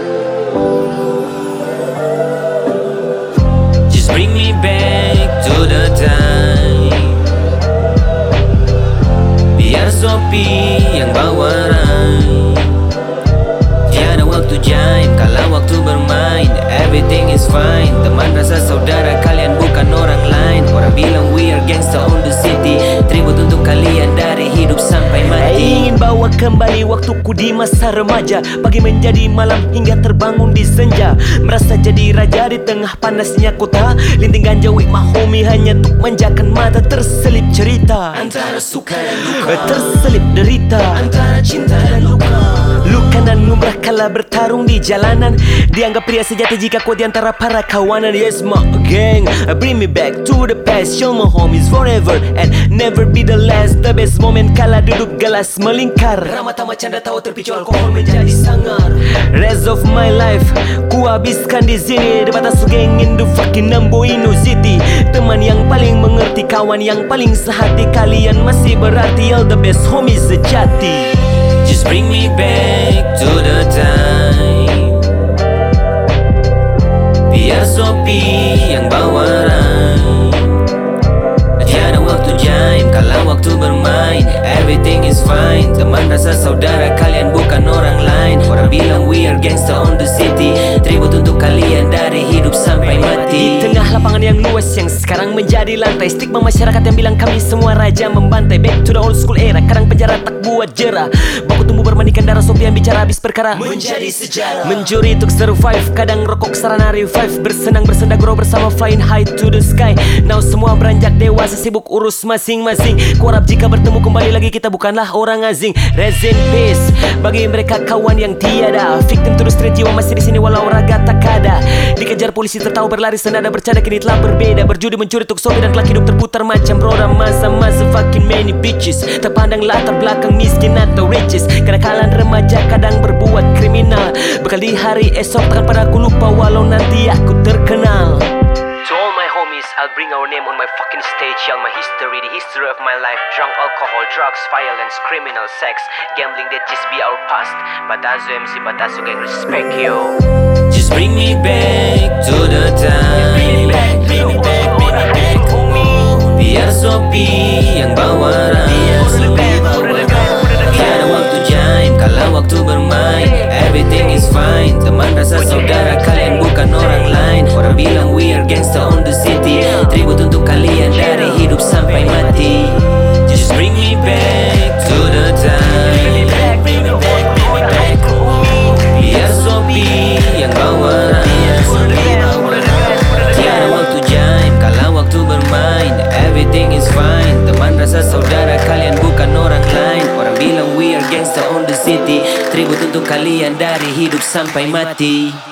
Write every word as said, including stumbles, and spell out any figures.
Just bring me back to the time, biar Sopi yang bawa rhyme. Tiada waktu jaim kalau waktu bermain. Everything is fine. Teman rasa saudara kalian bukan orang lain. Orang bilang we are gangsta on the city. Tribut untuk kalian dari hidup sampai mati. Ingin bawa kembali waktuku di masa remaja. Pagi menjadi malam hingga terbangun di senja. Merasa jadi raja di tengah panasnya kota. Linting ganja with my homie hanya untuk manjakan mata. Terselip cerita Antara suka dan duka, terselip derita antara cinta dan luka. Luka dan lumrah kala bertarung di jalanan. Dianggap pria sejati jika kuat di antara para kawanan. Yes my gang, bring me back to the past. Show my homies forever and never be the last. The best moment kala duduk galas melingkar. Ramata macam tahu terpicu alkohol menjadi sangar. Rest of my life ku habiskan di sini. Di batas geng in the fucking Namboino City. Teman yang paling mengerti, kawan yang paling sehati. Kalian masih berarti, all the best homies sejati. Just bring me back to the time, biar Sopi yang bawa rhyme. Tiada waktu jaim kalau waktu bermain. Everything is fine. Teman rasa saudara kalian bukan orang lain. Orang bilang we are gangsta on the city. Tribut untuk kalian dari hidup sampai mati. Di tengah lapangan yang luas yang sekarang menjadi lantai. Stigma masyarakat yang bilang kami semua raja membantai. Back to the old school era. Kadang penjara tak buat jera. Baku tumbuh bermandikan darah. Sopi yang bicara habis perkara Menjadi sejarah. Mencuri untuk survive. Kadang rokok sarana revive. Bersenang bersenda grow bersama flying high to the sky. Now semua beranjak dewasa, sibuk urus masing-masing. Kuharap jika bertemu kembali lagi kita bukanlah orang asing. Rest in peace bagi mereka kawan yang tiada. Victim to the street, jiwa masih di sini walau raga tak ada. Dikejar polisi tertawa berlari senada bercanda kini telah berbeda. Berjudi mencuri tuk sopi dan kelak hidup terputar macam roda masa-masa fucking many bitches. Terpandang latar belakang miskin atau riches. Kenakalan remaja kadang berbuat kriminal. Bekal di hari esok takkan pernah aku lupa walau nanti aku terkenal. To all my homies, I'll bring our name on my fucking stage. Shall my history, the history of my life. Drunk alcohol, drugs, violence, criminal sex, gambling that just be our past. Batazo M C Batazo gang respect yo. Just bring me back to the time, Bring me back, bring me back, bring me back, homie. biar Sopi yang bawa rhyme. Tiada waktu jaim kalau waktu bermain. Everything is fine. Teman rasa saudara kalian bukan orang lain. Orang bilang we are gangsta on the city. Tribut untuk kalian dari hidup sampai mati. Just bring me back to the time, biar Sopi yang bawa rhyme. Tiada waktu jaim kalau waktu bermain. Everything is fine. Teman rasa saudara kalian bukan orang lain. Orang bilang we are gangsta on the city. Tribut untuk kalian dari hidup sampai mati.